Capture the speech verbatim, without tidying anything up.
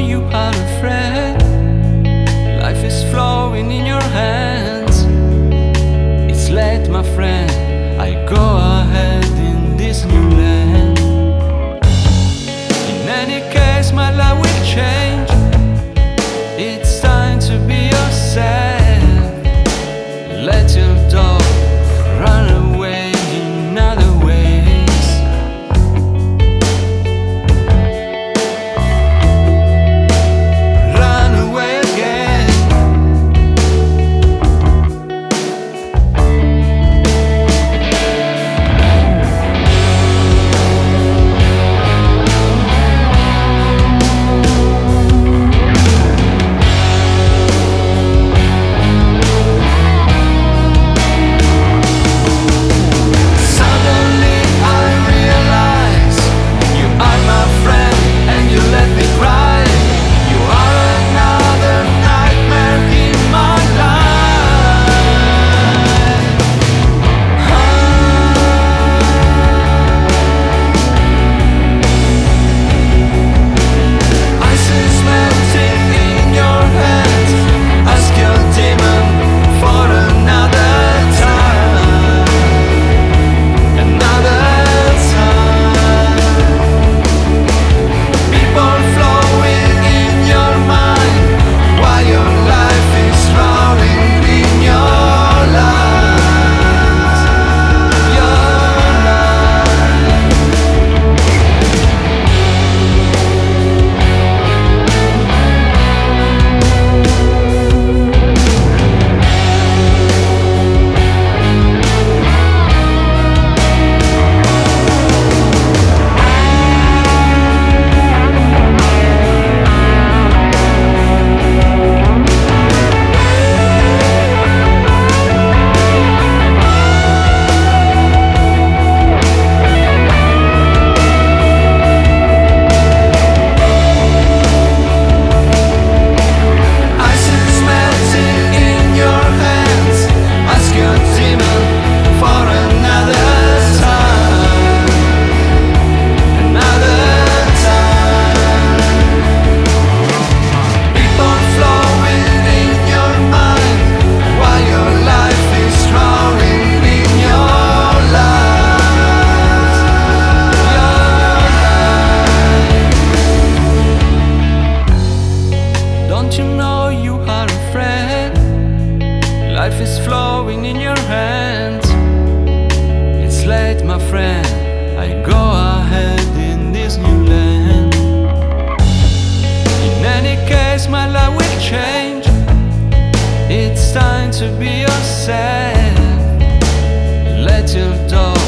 you are a friend. Life is flowing in your hands. It's late, my friend, I go ahead in this new land. In any case, my life will change. It's time to be yourself. Let your dog run away in other ways. Run away again. Don't you know you are a friend? Life is flowing in your hands. It's late, my friend, I go ahead in this new land. In any case, my life will change. It's time to be yourself. Let your dog